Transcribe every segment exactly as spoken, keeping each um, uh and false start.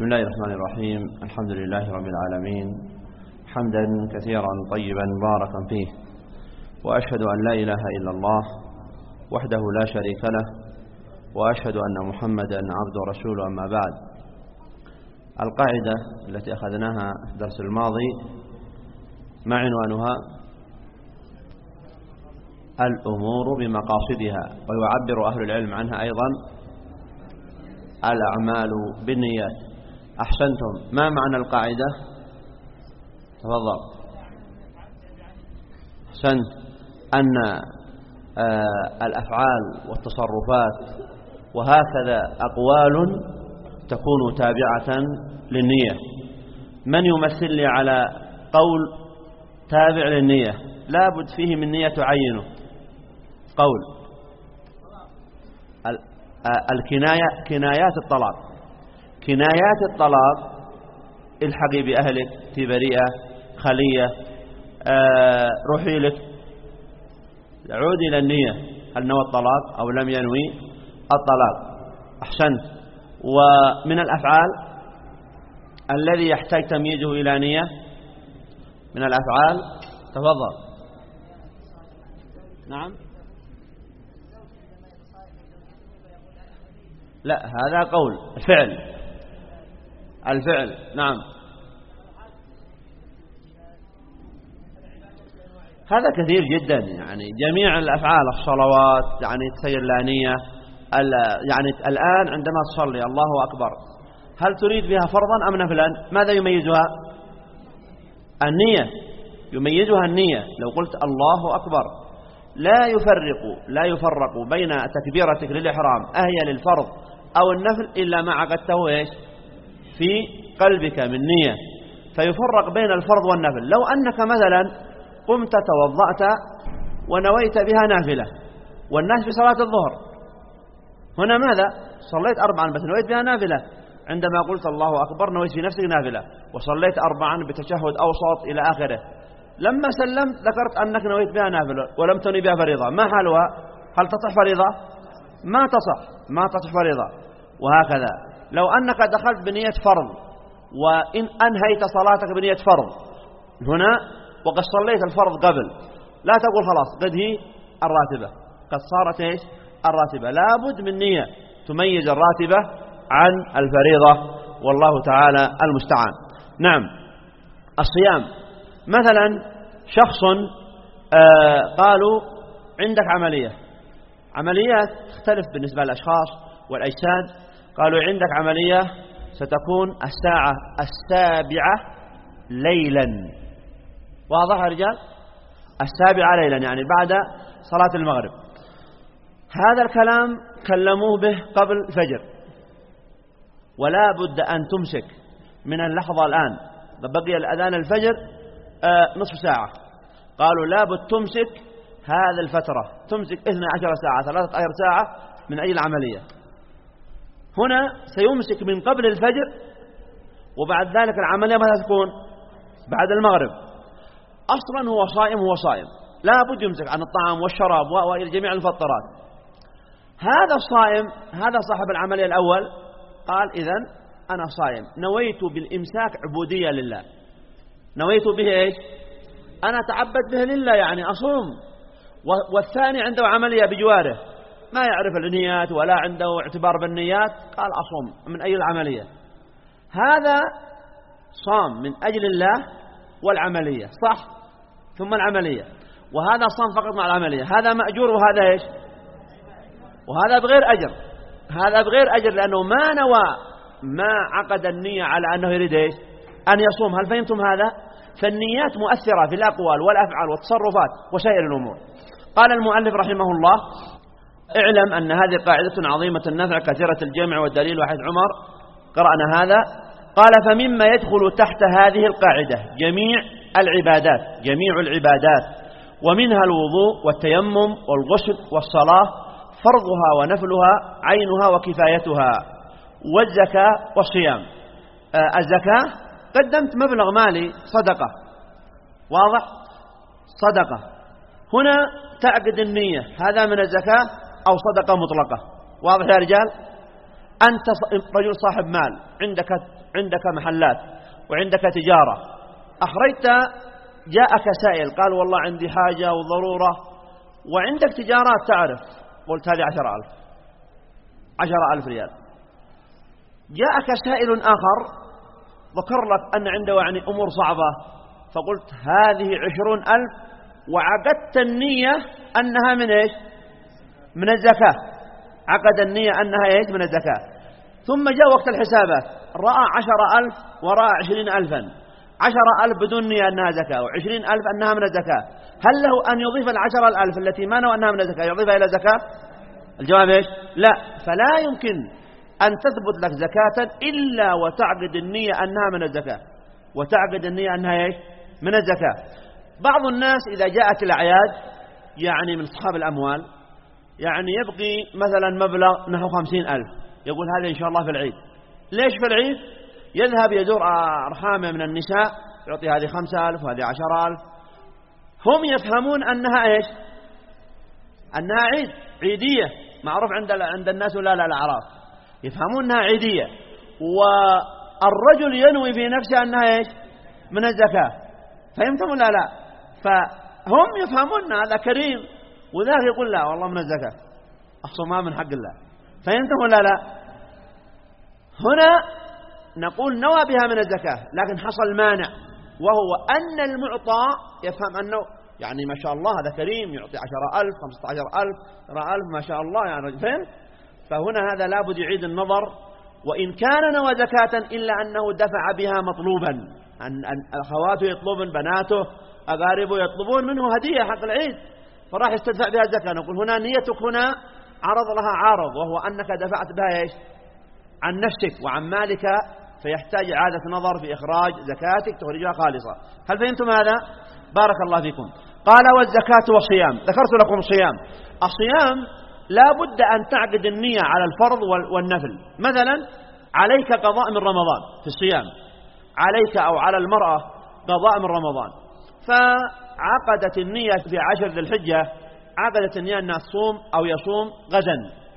بسم الله الرحمن الرحيم. الحمد لله رب العالمين، حمدا كثيرا طيبا مباركا فيه، وأشهد أن لا إله إلا الله وحده لا شريك له، وأشهد أن محمدا عبده ورسوله. أما بعد، القاعدة التي أخذناها في الدرس الماضي ما عنوانها؟ الأمور بمقاصدها، ويعبر أهل العلم عنها أيضا الأعمال بالنيات. أحسنتم. ما معنى القاعدة؟ تفضل. أحسنت. أن الأفعال والتصرفات وهكذا أقوال تكون تابعة للنية. من يمثل لي على قول تابع للنية لا بد فيه من نية تعينه؟ قول الكناية، كنايات الطلاق، كنايات الطلاق: الحقي بأهلك، في بريئة، خلية، آه، روحي لك. يعود إلى النية، هل نوى الطلاق أو لم ينوي الطلاق. أحسنت. ومن الأفعال الذي يحتاج تمييزه إلى نية، من الأفعال تفضل. نعم. لا، هذا قول. الفعل، الفعل. نعم، هذا كثير جدا، يعني جميع الأفعال، الصلوات يعني تسير لا نية. يعني الآن عندما تصلي الله أكبر، هل تريد بها فرضا أم نفلا؟ ماذا يميزها؟ النية، يميزها النية. لو قلت الله أكبر لا يفرق لا يفرق بين تكبيرتك للإحرام أهي للفرض أو النفل إلا ما عقدته إيش في قلبك من نية، فيفرق بين الفرض والنفل. لو أنك مثلا قمت توضأت ونويت بها نافلة والناس في صلاة الظهر، هنا ماذا؟ صليت أربعا بس نويت بها نافلة. عندما قلت الله أكبر نويت في نفسك نافلة، وصليت أربعا بتشهد أوسط إلى آخره. لما سلمت ذكرت أنك نويت بها نافلة ولم تنوي بها فريضة، ما حالها؟ هل تصح فريضة؟ ما تصح، ما تصح فريضة. وهكذا لو أنك دخلت بنية فرض وإن أنهيت صلاتك بنية فرض هنا وقد صليت الفرض قبل، لا تقول خلاص قد هي الراتبة، قد صارت إيش الراتبة. لابد من نية تميز الراتبة عن الفريضة، والله تعالى المستعان. نعم. الصيام مثلا، شخص آه قالوا عندك عملية، عمليات تختلف بالنسبة للأشخاص والأجساد. قالوا عندك عملية ستكون الساعة السابعة ليلا. واضح يا رجال؟ السابعة ليلا يعني بعد صلاة المغرب. هذا الكلام كلموه به قبل الفجر، ولا بد أن تمسك من اللحظة الآن، بقي الأذان الفجر آه نصف ساعة. قالوا لا بد تمسك هذه الفترة، تمسك اثنتي عشرة ساعة، ثلاثة عشر ساعة من أجل العملية. هنا سيمسك من قبل الفجر، وبعد ذلك العملية متى تكون؟ بعد المغرب. أصلا هو صائم، هو صائم، لا بد يمسك عن الطعام والشراب وإلى جميع المفطرات. هذا الصائم، هذا صاحب العملية الأول، قال إذن أنا صائم، نويت بالإمساك عبودية لله، نويت به إيش؟ أنا أتعبد به لله، يعني أصوم. والثاني عنده عملية بجواره ما يعرف النيات ولا عنده اعتبار بالنيات، قال أصوم من أي العملية. هذا صام من أجل الله والعملية، صح؟ ثم العملية. وهذا صام فقط مع العملية، هذا مأجور وهذا إيش؟ وهذا بغير أجر، هذا بغير أجر لأنه ما نوى، ما عقد النية على أنه يريد إيش؟ أن يصوم. هل فهمتم هذا؟ فالنيات مؤثرة في الأقوال والأفعال والتصرفات وسائر الأمور. قال المؤلف رحمه الله: اعلم أن هذه قاعدة عظيمة النفع كثيرة الجمع والدليل. وحيث عمر قرأنا هذا. قال: فمما يدخل تحت هذه القاعدة جميع العبادات، جميع العبادات، ومنها الوضوء والتيمم والغسل والصلاة، فرضها ونفلها، عينها وكفايتها، والزكاة والصيام. آه الزكاة قدمت مبلغ مالي صدقة، واضح؟ صدقة. هنا تعقد النية، هذا من الزكاة أو صدقة مطلقة، واضح يا رجال؟ أنت رجل صاحب مال، عندك عندك محلات وعندك تجارة، أخرجت جاءك سائل قال والله عندي حاجة وضرورة، وعندك تجارات تعرف، قلت هذه عشر ألف عشر ألف ريال. جاءك سائل آخر ذكر لك أن عنده يعني أمور صعبة، فقلت هذه عشرون ألف، وعقدت النية أنها من إيش؟ من الزكاة. عقد النية أنها إيش؟ من الزكاة. ثم جاء وقت الحسابات رأى عشر ألف ورأى عشرين ألفا، عشر ألف بدون نية أنها زكاة وعشرين ألف أنها من الزكاة، هل له أن يضيف العشر الألف التي ما نوى أنها من الزكاة يضيفها إلى زكاة؟ الجواب إيش؟ لا. فلا يمكن أن تثبت لك زكاة إلا وتعقد النية أنها من الزكاة، وتعقد النية أنها إيش؟ من الزكاة. بعض الناس إذا جاءت الأعياد يعني من أصحاب الأموال يعني يبقي مثلا مبلغ نحو خمسين ألف، يقول هذا إن شاء الله في العيد. ليش في العيد؟ يذهب يزور أرحامه من النساء يعطي هذه خمسة ألف وهذه عشر ألف. هم يفهمون أنها إيش؟ أنها عيد، عيدية معروف عند عند الناس ولا لا الأعراف، يفهمون أنها عيدية، والرجل ينوي في نفسه أنها إيش؟ من الزكاة. فهمتم ولا لا؟ فهم يفهمون هذا كريم، وذاك يقول لا والله من الزكاة، أخصمها من حق الله. فهمتم ولا لا؟ هنا نقول نوى بها من الزكاة، لكن حصل مانع، وهو أن المعطى يفهم أنه يعني ما شاء الله هذا كريم يعطي عشر ألف خمسة عشر ألف ترى ألف ما شاء الله يعني. فهم؟ فهنا هذا لابد يعيد النظر، وإن كان نوى زكاة إلا أنه دفع بها مطلوبا، أن أخواته يطلبون، بناته أقاربه يطلبون منه هدية حق العيد، فراح يستدفع بها الزكاة. نقول هنا نيتك هنا عرض لها عارض، وهو أنك دفعت بها إيش؟ عن نفسك وعن مالك، فيحتاج إعادة نظر في إخراج زكاتك تخرجها خالصة. هل فهمتم هذا؟ بارك الله فيكم. قال والزكاة والصيام، ذكرت لكم الصيام. الصيام لا بد أن تعقد النية على الفرض والنفل. مثلا عليك قضاء من رمضان في الصيام، عليك أو على المرأة قضاء من رمضان، فعقدت النية في عشر ذي الحجة، عقدت النية أنها تصوم أو يصوم غدا.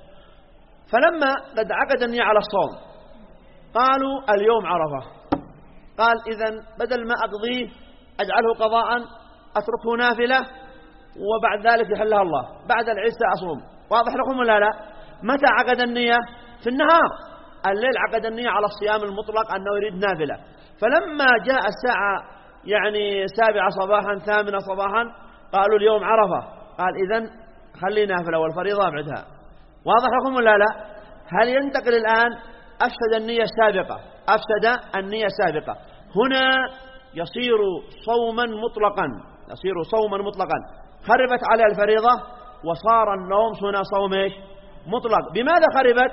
فلما قد عقد النية على الصوم قالوا اليوم عرفة، قال إذن بدل ما أقضيه أجعله قضاء أتركه نافلة وبعد ذلك يحلها الله، بعد العيد سأصوم. واضح لكم ولا لا؟ متى عقد النية؟ في النهار. الليل عقد النية على الصيام المطلق أنه يريد نافلة، فلما جاء الساعة يعني سابعة صباحا ثامنة صباحا قالوا اليوم عرفة، قال إذن خلي نافلة والفريضة أبعدها. واضح لكم ولا لا؟ هل ينتقل الآن؟ أفسد النية السابقة، أفسد النية السابقة. هنا يصير صوما مطلقا، يصير صوما مطلقا، خربت على الفريضة وصار النوم هنا صوم إيش؟ مطلق. بماذا خربت؟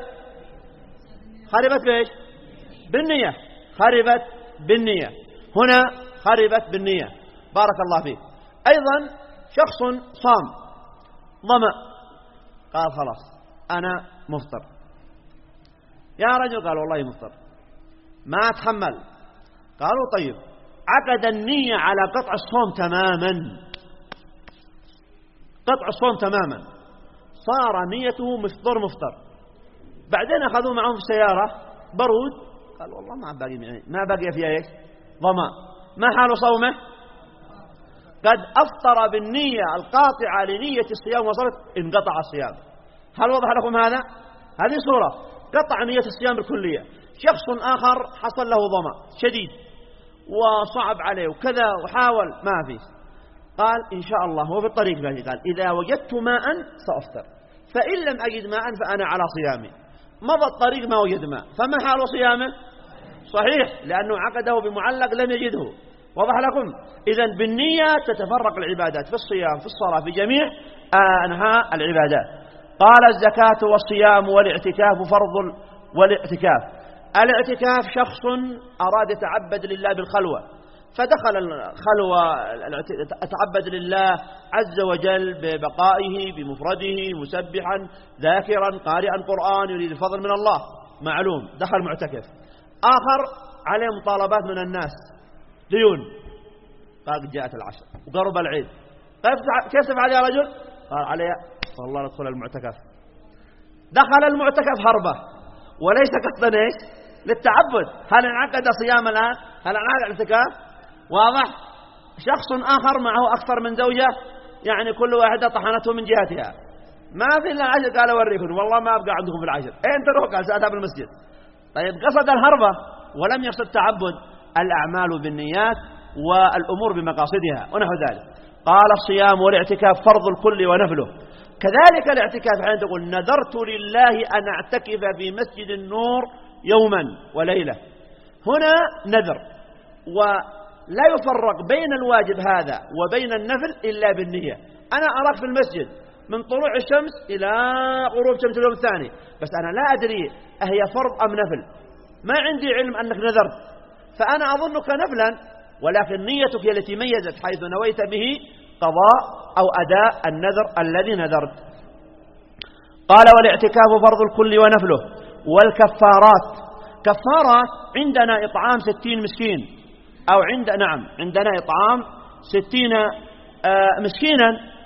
خربت بإيش؟ بالنية، خربت بالنية. هنا خربت بالنية. بارك الله فيك. أيضا شخص صام ظمأ، قال خلاص أنا مفطر. يا رجل، قال والله مفطر ما أتحمل. قالوا طيب، عقد النية على قطع الصوم تماما، قطع الصوم تماما، صار نيته مفطر مفطر. بعدين أخذوه معهم في السيارة برود، قال والله ما باقي ما باقي فيها ايش؟ ظمأ. ما حال صومه؟ قد أفطر بالنية القاطعة لنية الصيام وصلت انقطع الصيام. هل وضح لكم هذا؟ هذه صورة قطع نية الصيام بالكلية. شخص آخر حصل له ظمأ شديد وصعب عليه وكذا وحاول ما فيه، قال إن شاء الله هو في الطريق ماشي، قال إذا وجدت ماء سأفطر، فإن لم أجد ماء فأنا على صيامي. مضى الطريق ما وجد ماء، فما حال صيامه؟ صحيح، لأنه عقده بمعلق لم يجده. وضح لكم؟ إذن بالنية تتفرق العبادات في الصيام في الصلاة في جميع أنحاء العبادات. قال الزكاة والصيام والاعتكاف فرض. والاعتكاف، الاعتكاف شخص أراد يتعبد لله بالخلوة، فدخل الخلوة يتعبد لله عز وجل ببقائه بمفرده مسبحا ذاكرا قارئا قرآن يريد الفضل من الله، معلوم دخل معتكف. آخر عليه مطالبات من الناس ديون، قال جاءت العشر وقرب العيد، كيف تفعل يا رجل؟ قال عليه والله ندخل المعتكف. دخل المعتكف هربة وليس قصدا إيش للتعبد. هل انعقد صيام الآن؟ هل انعقد الاعتكاف؟ واضح. شخص آخر معه أكثر من زوجة، يعني كل واحدة طحنته من جهتها، ما في إلا العشر، قال أوريكم والله ما أبقى عندكم في العشر، إيه أنت روح، قال سأذهب المسجد. طيب قصد الهربة ولم يقصد تعبد. الأعمال بالنيات والأمور بمقاصدها ونحو ذلك. قال الصيام والاعتكاف فرض الكل ونفله. كذلك الاعتكاف حين تقول نذرت لله أن أعتكف في مسجد النور يوما وليلة، هنا نذر، ولا يفرق بين الواجب هذا وبين النفل إلا بالنية. أنا أراك في المسجد من طلوع الشمس إلى غروب شمس اليوم الثاني، بس أنا لا أدري أهي فرض أم نفل، ما عندي علم أنك نذرت، فأنا أظنك نفلا، ولكن نيتك هي التي ميزت، حيث نويت به قضاء أو أداء النذر الذي نذرت. قال والاعتكاف فرض الكل ونفله. والكفارات، كفارات عندنا إطعام ستين مسكين، أو عند نعم عندنا إطعام ستين آه مسكينا.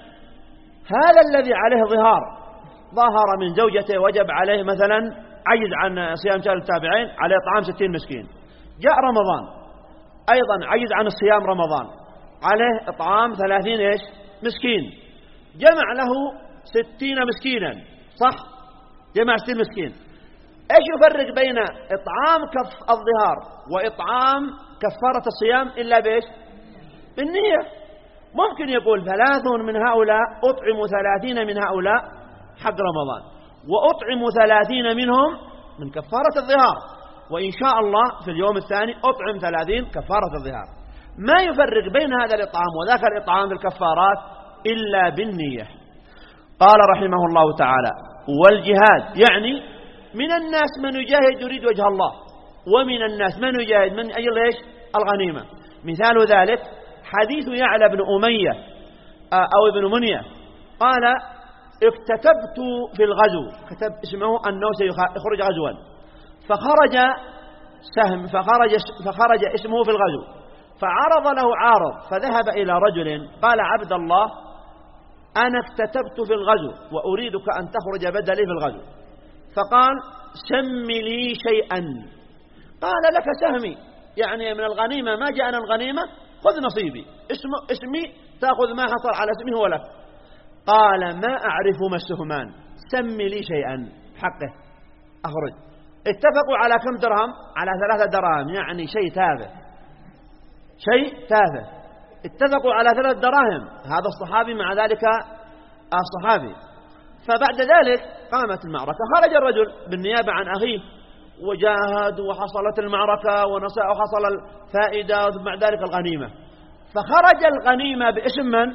هذا الذي عليه ظهار، ظهر من زوجته وجب عليه مثلا عجز عن صيام شهر التابعين، عليه إطعام ستين مسكين. جاء رمضان أيضا عجز عن الصيام رمضان، عليه إطعام ثلاثين إيش مسكين، جمع له ستين مسكينا، صح؟ جمع ستين مسكين. إيش يفرق بين إطعام كف الظهار وإطعام كفارة الصيام إلا بإيش؟ بالنية. ممكن يقول ثلاث من هؤلاء أطعم ثلاثين من هؤلاء حق رمضان، وأطعم ثلاثين منهم من كفارة الظهار، وإن شاء الله في اليوم الثاني أطعم ثلاثين كفارة الظهار. ما يفرق بين هذا الإطعام وذاك الإطعام في الكفارات إلا بالنية. قال رحمه الله تعالى والجهاد، يعني من الناس من يجاهد يريد وجه الله، ومن الناس من يجاهد من أجل إيش؟ الغنيمة. مثال ذلك حديث يعلى بن أمية أو ابن منية قال اكتتبت في الغزو، كتب اسمه أنه سيخرج غزوا، فخرج سهم فخرج, فخرج اسمه في الغزو، فعرض له عارض، فذهب إلى رجل قال عبد الله أنا اكتتبت في الغزو وأريدك أن تخرج بدلي في الغزو، فقال سم لي شيئا. قال لك سهمي، يعني من الغنيمة ما جاءنا الغنيمة، خذ نصيبي، اسم اسمي تأخذ ما حصل على اسمه ولك. قال ما أعرف ما السهمان، سم لي شيئا حقه أخرج. اتفقوا على كم درهم؟ على ثلاثة دراهم، يعني شيء تافه، شيء تافه. اتفقوا على ثلاث دراهم، هذا الصحابي مع ذلك الصحابي. فبعد ذلك قامت المعركة، خرج الرجل بالنيابة عن أخيه وجاهد، وحصلت المعركة وحصل الفائدة، ثم بعد ذلك الغنيمة. فخرج الغنيمة باسم من؟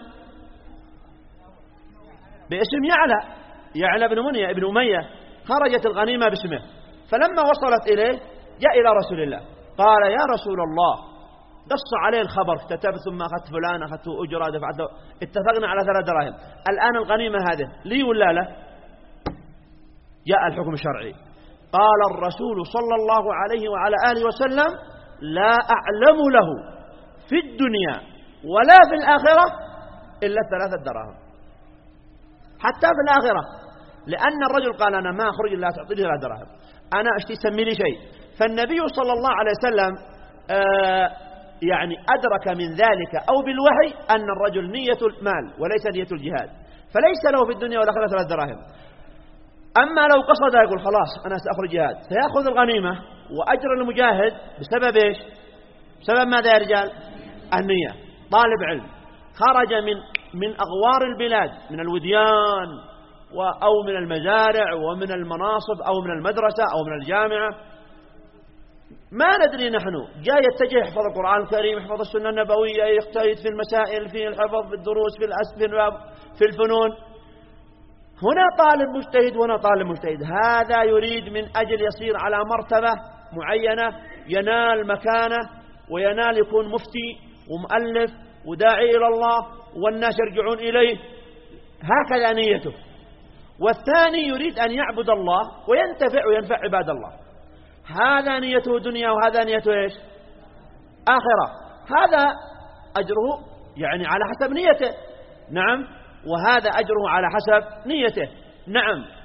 باسم يعلى، يعلى بن منية ابن أمية، خرجت الغنيمة باسمه. فلما وصلت إليه جاء إلى رسول الله قال يا رسول الله، قص عليه الخبر، اكتتبت ثم أخذت فلان، أخذت أجرة، دفعت، اتفقنا على ثلاث دراهم، الآن الغنيمة هذه لي ولا لا؟ جاء الحكم الشرعي، قال الرسول صلى الله عليه وعلى آله وسلم لا أعلم له في الدنيا ولا في الآخرة إلا ثلاثة دراهم، حتى في الآخرة، لأن الرجل قال أنا ما أخرج إلا تعطيني ثلاث دراهم، أنا أشتي سمي لي شيء. فالنبي صلى الله عليه وسلم آه يعني أدرك من ذلك أو بالوحي أن الرجل نية المال وليس نية الجهاد، فليس له في الدنيا والآخرة ثلاث دراهم. أما لو قصد يقول خلاص أنا سأخرج جهاد، سيأخذ الغنيمة وأجر المجاهد بسبب إيش؟ بسبب ماذا يا رجال؟ النية. طالب علم خرج من من أغوار البلاد، من الوديان أو من المزارع ومن المناصب أو من المدرسة أو من الجامعة، ما ندري نحن، جاء يتجه يحفظ القرآن الكريم، يحفظ السنة النبوية، يجتهد في المسائل، في الحفظ، في الدروس، في الأسفل، في الفنون. هنا طالب مجتهد وهنا طالب مجتهد، هذا يريد من أجل يصير على مرتبة معينة، ينال مكانة وينال يكون مفتي ومؤلف وداعي إلى الله والناس يرجعون إليه، هكذا نيته. والثاني يريد أن يعبد الله وينتفع وينفع عباد الله، هذا نيته دنيا وهذا نيته إيش؟ آخرة. هذا أجره يعني على حسب نيته، نعم، وهذا أجره على حسب نيته، نعم.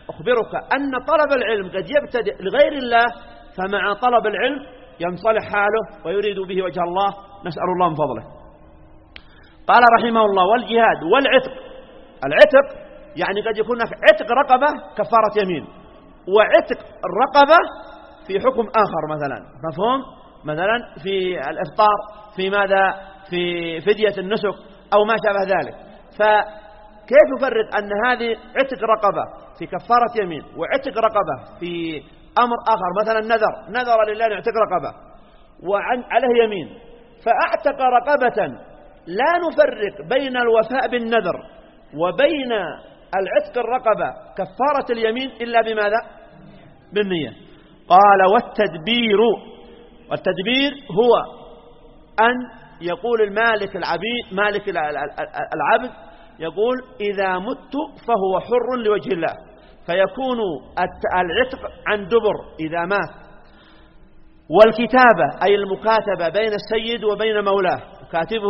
أخبرك أن طلب العلم قد يبتدئ لغير الله، فمع طلب العلم ينصلح حاله ويريد به وجه الله، نسأل الله من فضله. قال رحمه الله: والجهاد والعتق. العتق يعني قد يكون عتق رقبة كفارة يمين، وعتق الرقبة في حكم آخر، مثلا مفهوم، مثلا في الإفطار، في ماذا، في فدية النسك أو ما شابه ذلك. فكيف يفرق أن هذه عتق رقبة في كفارة يمين، وعتق رقبة في أمر آخر، مثلا نذر نذر لله يعتق رقبة وعليه يمين، فأعتق رقبة، لا نفرق بين الوفاء بالنذر وبين العتق الرقبة كفارة اليمين إلا بماذا؟ بالنية. قال: والتدبير. والتدبير هو أن يقول المالك العبيد مالك العبد يقول: إذا مت فهو حر لوجه الله، فيكون العتق عن دبر إذا مات. والكتابة أي المكاتبة بين السيد وبين مولاه، كاتبه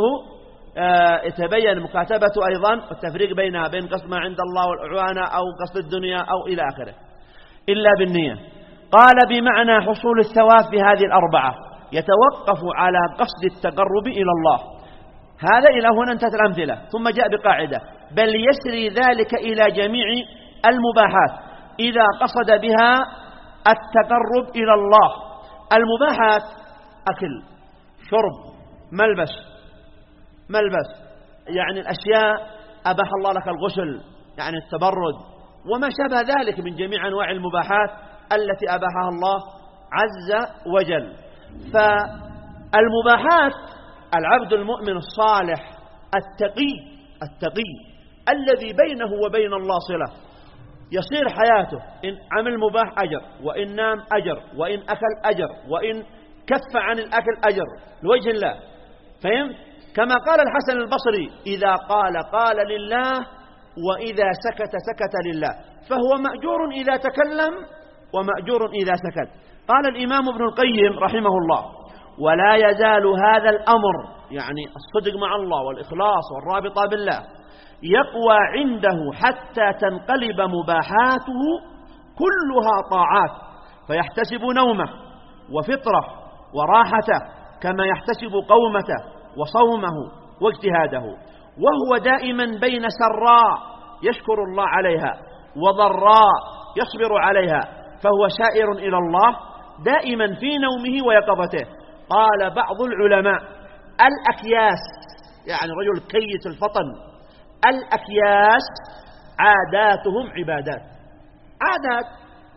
يتبين مكاتبته أيضا، والتفريق بينها بين قصد ما عند الله والإعوانة أو قصد الدنيا أو إلى آخره، إلا بالنية. قال: بمعنى حصول الثواب بهذه الأربعة يتوقف على قصد التقرب إلى الله. هذا إلى هنا انتهت الأمثلة، ثم جاء بقاعدة: بل يسري ذلك إلى جميع المباحات إذا قصد بها التقرب إلى الله. المباحات أكل، شرب، ملبس ملبس يعني الأشياء أباح الله لك الغسل، يعني التبرد وما شابه ذلك من جميع أنواع المباحات التي أباحها الله عز وجل. فالمباحات العبد المؤمن الصالح التقي التقي الذي بينه وبين الله صلة، يصير حياته إن عمل مباح أجر، وإن نام أجر، وإن أكل أجر، وإن كف عن الأكل أجر لوجه الله. فهمت؟ كما قال الحسن البصري: إذا قال قال لله، وإذا سكت سكت لله، فهو مأجور إذا تكلم ومأجور إذا سكت. قال الإمام ابن القيم رحمه الله: ولا يزال هذا الأمر، يعني الصدق مع الله والإخلاص والرابطة بالله، يقوى عنده حتى تنقلب مباحاته كلها طاعات، فيحتسب نومه وفطره وراحته كما يحتسب قومته وصومه واجتهاده، وهو دائما بين سراء يشكر الله عليها وضراء يصبر عليها، فهو سائر إلى الله دائما في نومه ويقظته. قال بعض العلماء: الأكياس، يعني رجل كيس الفطن، الأكياس عاداتهم عبادات. عادات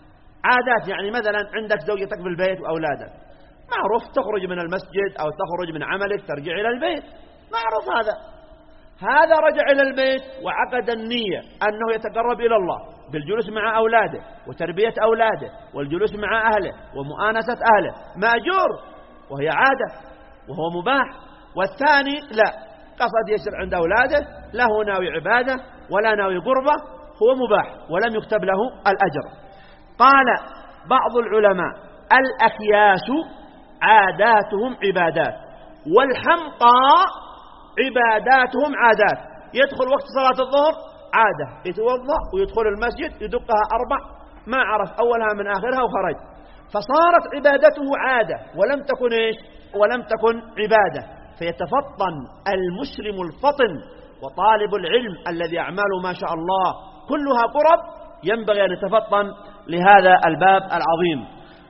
عادات يعني مثلا عندك زوجتك في البيت وأولادك، معروف تخرج من المسجد أو تخرج من عملك ترجع إلى البيت، معروف هذا. هذا رجع إلى البيت وعقد النية أنه يتقرب إلى الله بالجلوس مع أولاده وتربية أولاده والجلوس مع أهله ومؤانسة أهله، مأجور، وهي عادة وهو مباح. والثاني لا، قصد يسر عند أولاده، له ناوي عبادة ولا ناوي قربة، هو مباح ولم يكتب له الأجر. قال بعض العلماء: الأكياس عاداتهم عبادات، والحمقى عباداتهم عادات. يدخل وقت صلاة الظهر عادة، يتوضأ ويدخل المسجد يدقها أربع، ما عرف أولها من آخرها وخرج، فصارت عبادته عادة ولم تكن إيش؟ ولم تكن عبادة. فيتفطن المسلم الفطن وطالب العلم الذي أعماله ما شاء الله كلها قرب، ينبغي أن يتفطن لهذا الباب العظيم.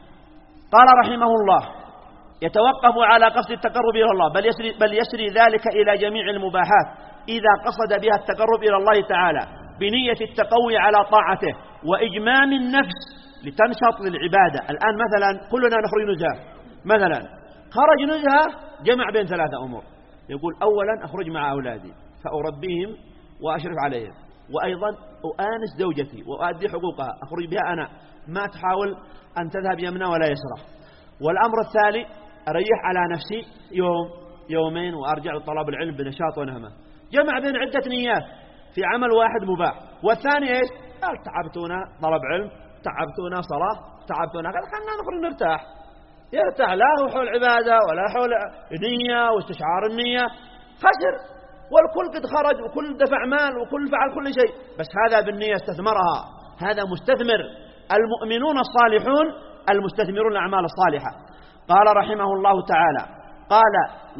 قال رحمه الله: يتوقف على قصد التقرب إلى الله، بل يسري, بل يسري ذلك إلى جميع المباحات إذا قصد بها التقرب إلى الله تعالى بنية التقوي على طاعته وإجمام النفس لتنشط للعبادة. الآن مثلا كلنا نخرج نزهة، مثلا خرج نزهة جمع بين ثلاثة أمور، يقول: أولا أخرج مع أولادي فأربيهم وأشرف عليهم، وأيضا أؤانس زوجتي وأؤدي حقوقها، أخرج بها أنا، ما تحاول أن تذهب يمنى ولا يسرى. والأمر الثاني أريح على نفسي يوم يومين وأرجع لطلب العلم بنشاط ونهمة، جمع بين عدة نيات في عمل واحد مباح. والثاني إيش؟ قال: تعبتونا طلب علم، تعبتونا صلاة، تعبتونا كذا، خلنا نخرج نرتاح. يرتاح لا هو حول عبادة ولا حول نية واستشعار النية، خسر. والكل قد خرج وكل دفع مال وكل فعل كل شيء، بس هذا بالنية استثمرها، هذا مستثمر. المؤمنون الصالحون المستثمرون الأعمال الصالحة. قال رحمه الله تعالى قال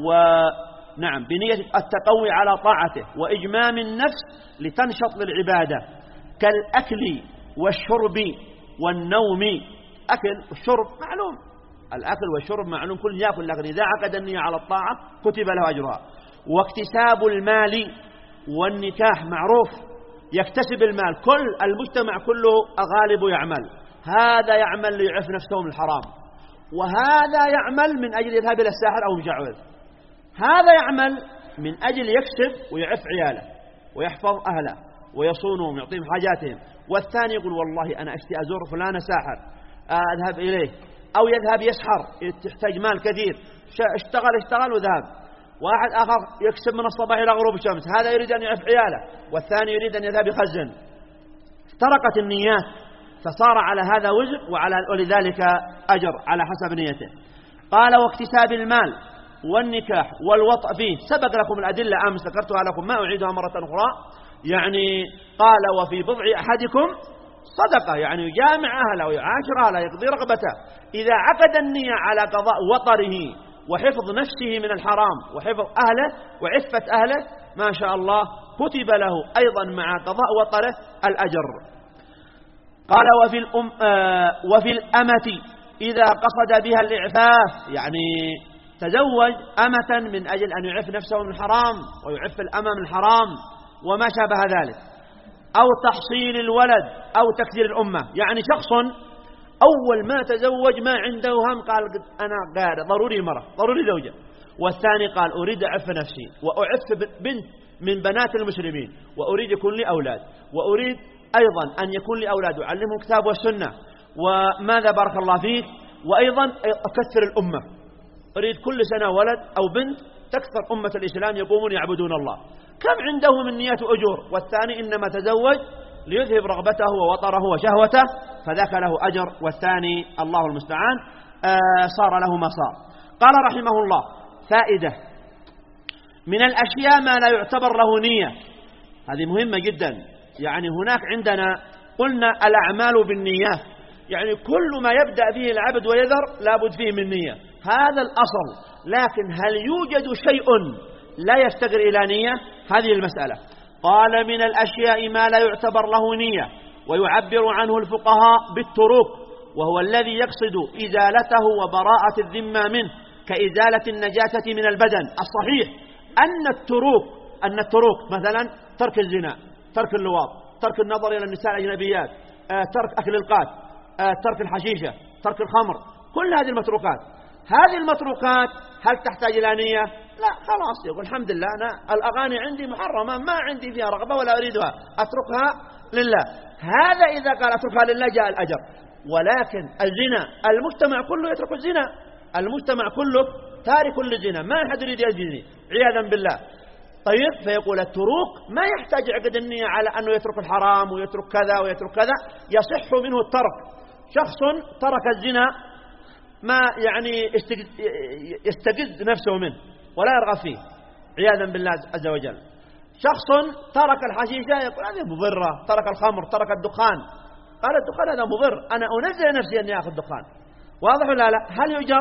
ونعم بنية التقوي على طاعته وإجمام النفس لتنشط للعبادة كالأكل والشرب والنوم. أكل والشرب معلوم، الأكل والشرب معلوم، كل يأكل، لكن إذا عقد النية على الطاعة كتب له أجرها. واكتساب المال والنكاح معروف، يكتسب المال، كل المجتمع كله غالب يعمل، هذا يعمل ليعف نفسه من الحرام، وهذا يعمل من أجل يذهب إلى الساحر أو مشعوذ، هذا يعمل من أجل يكسب ويعف عياله ويحفظ أهله ويصونهم ويعطيهم حاجاتهم، والثاني يقول والله أنا أشتي أزور فلان ساحر أذهب إليه، أو يذهب يسحر تحتاج مال كثير، اشتغل اشتغل وذهب. واحد آخر يكسب من الصباح إلى غروب الشمس، هذا يريد أن يعف عياله، والثاني يريد أن يذهب يخزن. افترقت النيات فصار على هذا وزر وعلى ولذلك أجر على حسب نيته. قال واكتساب المال والنكاح والوطأ فيه، سبق لكم الأدلة أمس ذكرتها لكم ما أعيدها مرة أخرى. يعني قال وفي بضع أحدكم صدقة، يعني يجامع أهله ويعاشر أهله يقضي رغبته. إذا عقد النية على قضاء وطره وحفظ نفسه من الحرام وحفظ أهله وعفة أهله ما شاء الله كتب له أيضا مع قضاء وطره الأجر. قال وفي, الأم آه وفي الأمة إذا قصد بها الإعفاف، يعني تزوج أمة من أجل أن يعف نفسه من الحرام ويعف الأمة من الحرام وما شابه ذلك، أو تحصيل الولد أو تكثير الأمة. يعني شخص أول ما تزوج ما عنده هم، قال أنا قاعد ضروري مرة ضروري زوجة، والثاني قال أريد أعف نفسي وأعف بنت من بنات المسلمين وأريد يكون لي أولاد، وأريد أيضا أن يكون لي أولاد وأعلمهم كتاب والسنة وماذا بارك الله فيك، وأيضا أكثر الأمة، أريد كل سنة ولد أو بنت تكثر أمة الإسلام يقومون يعبدون الله. كم عنده من نية أجور، والثاني إنما تزوج ليذهب رغبته ووطره وشهوته فذاك له أجر، والثاني الله المستعان آه صار له ما صار. قال رحمه الله فائدة من الأشياء ما لا يعتبر له نية، هذه مهمة جدا. يعني هناك عندنا قلنا الأعمال بالنيات، يعني كل ما يبدأ فيه العبد ويذر لابد فيه من نية، هذا الأصل. لكن هل يوجد شيء لا يفتقر إلى نية؟ هذه المسألة. قال من الأشياء ما لا يعتبر له نية ويعبر عنه الفقهاء بالتروك، وهو الذي يقصد إزالته وبراءة الذمة منه كإزالة النجاسة من البدن. الصحيح أن التروك أن التروك مثلا ترك الزنا، ترك اللواط، ترك النظر إلى النساء الأجنبيات، آه، ترك أكل القات، آه، ترك الحشيشة، ترك الخمر، كل هذه المتروكات. هذه المتروكات هل تحتاج إلى نية؟ لا، خلاص يقول الحمد لله أنا الأغاني عندي محرمة ما عندي فيها رغبة ولا أريدها، أتركها لله. هذا إذا قال أتركها لله جاء الأجر. ولكن الزنا المجتمع كله يترك الزنا، المجتمع كله تارك للزنا، ما أحد يريد يزني عياذا بالله. طيب فيقول التروك ما يحتاج عقد النية على أنه يترك الحرام ويترك كذا ويترك كذا، يصح منه الترك. شخص ترك الزنا ما يعني يستجد نفسه منه ولا يرغب فيه عياذا بالله عز وجل. شخص ترك الحشيشة يقول هذه مضرة، ترك الخمر، ترك الدخان، قال الدخان هذا مضر، أنا أنزل نفسي أن يأخذ دخان، واضح ولا لا؟ هل يؤجر؟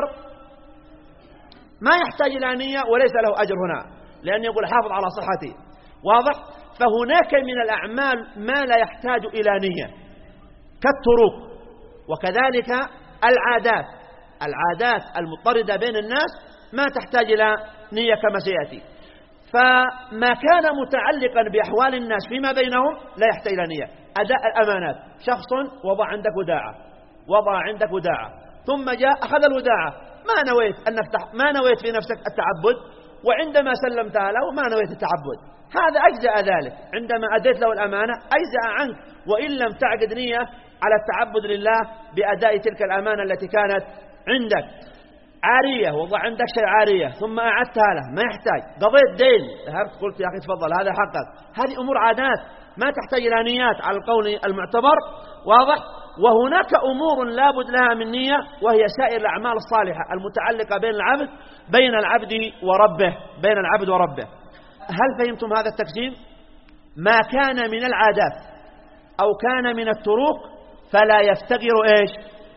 ما يحتاج إلى نية وليس له أجر هنا، لأن يقول حافظ على صحتي، واضح؟ فهناك من الأعمال ما لا يحتاج إلى نية كالتروك، وكذلك العادات العادات المضطردة بين الناس ما تحتاج إلى نية كما سيأتي. فما كان متعلقا بأحوال الناس فيما بينهم لا يحتاج إلى نية. أداء الأمانات، شخص وضع عندك وداعة، وضع عندك وداعة ثم جاء أخذ الوداعة، ما نويت أن نفتح، ما نويت في نفسك التعبد، وعندما سلمتها له ما نويت التعبد، هذا أجزأ ذلك. عندما أديت له الأمانة أجزأ عنك، وإن لم تعقد نية على التعبد لله بأداء تلك الأمانة التي كانت عندك. عارية، وضع عندك شيء عارية ثم أعدتها له، ما يحتاج. قضيت دين، ذهبت قلت يا أخي تفضل هذا حقك، هذه أمور عادات ما تحتاج إلى نيات على القول المعتبر، واضح؟ وهناك أمور لابد لها من نية، وهي سائر الأعمال الصالحة المتعلقة بين العبد بين العبد وربه بين العبد وربه. هل فهمتم هذا التقسيم؟ ما كان من العادات أو كان من التروك فلا يفتقر إيش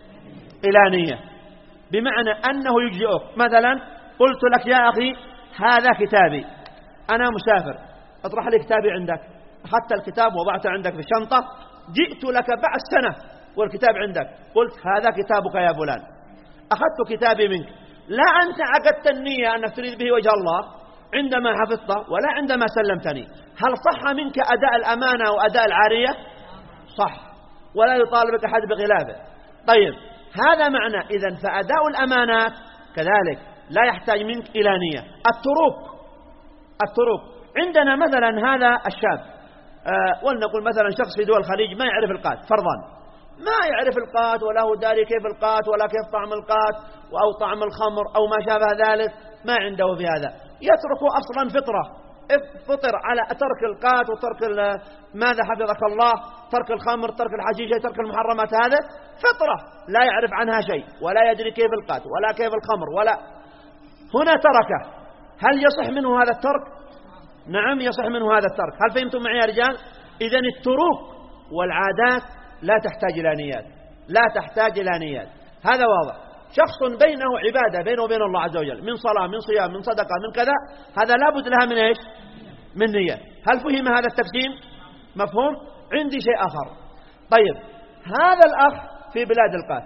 إلى نية، بمعنى أنه يجزئك. مثلا قلت لك يا أخي هذا كتابي، أنا مسافر، اطرح لي كتابي عندك، أخذت الكتاب وضعته عندك في الشنطة، جئت لك بعد سنة والكتاب عندك، قلت هذا كتابك يا فلان، أخذت كتابي منك، لا أنت عقدت النية أنك تريد به وجه الله عندما حفظته ولا عندما سلمتني، هل صح منك أداء الأمانة وأداء العارية؟ صح، ولا يطالبك أحد بخلافه. طيب هذا معنى إذن فأداء الأمانات كذلك لا يحتاج منك إلى نية. التروك التروك عندنا مثلا هذا الشاب أه ولنقول مثلا شخص في دول الخليج ما يعرف القات فرضا، ما يعرف القات ولا هو داري كيف القات ولا كيف طعم القات أو طعم الخمر أو ما شابه ذلك، ما عنده في هذا، يترك أصلا فطرة، فطر على ترك القات وترك ماذا حفظك الله، ترك الخمر، ترك الحشيشة، ترك المحرمات، هذا فطرة لا يعرف عنها شيء ولا يدري كيف القات ولا كيف الخمر ولا، هنا تركه، هل يصح منه هذا الترك؟ نعم يصح منه هذا الترك. هل فهمتم معي يا رجال؟ إذن التروك والعادات لا تحتاج إلى نيات، لا تحتاج إلى نيات، هذا واضح. شخص بينه عبادة بينه وبين الله عز وجل من صلاة من صيام من صدقة من كذا، هذا لابد لها من إيش؟ من نية. هل فهم هذا التقسيم؟ مفهوم؟ عندي شيء آخر. طيب هذا الأخ في بلاد القات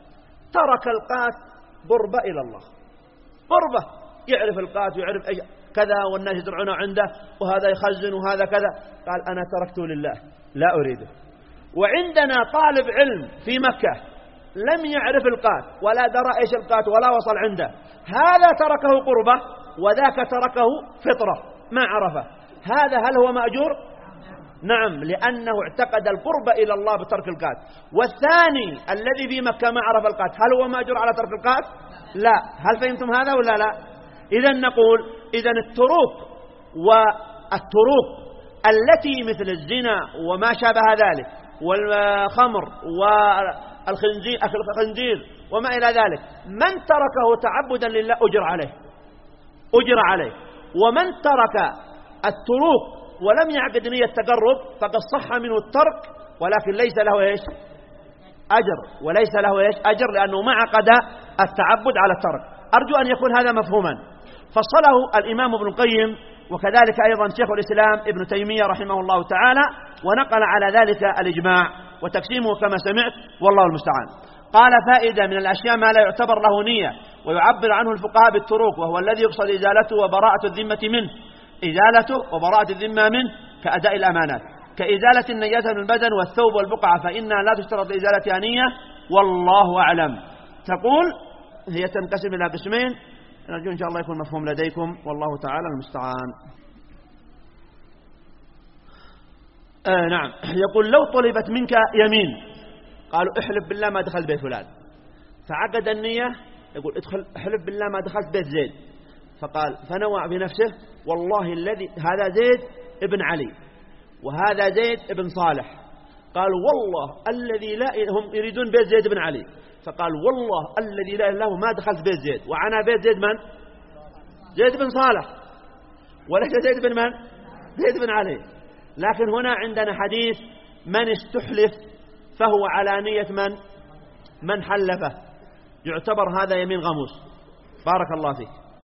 ترك القات قربة إلى الله، قربة، يعرف القات ويعرف أي كذا والناس يدرعونه عنده وهذا يخزن وهذا كذا، قال أنا تركته لله لا أريده. وعندنا طالب علم في مكة لم يعرف القات ولا درى إيش القات ولا وصل عنده، هذا تركه قربة وذاك تركه فطرة ما عرفه، هذا هل هو مأجور؟ نعم، لأنه اعتقد القرب إلى الله بترك القات. والثاني الذي في مكة ما عرف القات هل هو مأجور على ترك القات؟ لا. هل فهمتم هذا ولا لا؟ إذن نقول إذن التروك والتروك التي مثل الزنا وما شابه ذلك والخمر والخنزير وما إلى ذلك، من تركه تعبدا لله أجر عليه أجر عليه ومن ترك التروك ولم يعقد نية التقرب فقد صح منه الترك ولكن ليس له إيش؟ أجر، وليس له إيش؟ أجر، لأنه ما عقد التعبد على الترك. أرجو أن يكون هذا مفهوما. فصله الإمام ابن القيم وكذلك أيضا شيخ الإسلام ابن تيمية رحمه الله تعالى، ونقل على ذلك الإجماع وتقسيمه كما سمعت والله المستعان. قال فائدة من الأشياء ما لا يعتبر له نية ويعبر عنه الفقهاء بالتروك، وهو الذي يقصد إزالته وبراءة الذمة منه، إزالته وبراءة الذمة منه كأداء الأمانات، كإزالة النجاسة من البدن والثوب والبقعة فإنها لا تشترط لإزالتها نية والله أعلم. تقول هي تنقسم إلى قسمين، نرجو إن شاء الله يكون مفهوم لديكم والله تعالى المستعان. آه نعم. يقول لو طلبت منك يمين، قالوا احلف بالله ما دخلت بيت فلان، فعقد النية، يقول ادخل احلف بالله ما دخلت بيت زيد، فقال فنوى بنفسه والله الذي هذا زيد ابن علي وهذا زيد ابن صالح، قالوا والله الذي لا، هم يريدون بيت زيد بن علي، فقال والله الذي لا إله إلا هو ما دخلت بيت زيد، وعنا بيت زيد من؟ زيد بن صالح وليس زيد بن من؟ زيد بن علي. لكن هنا عندنا حديث من استحلف فهو على نية من؟ من حلفه، يعتبر هذا يمين غموس. بارك الله فيك.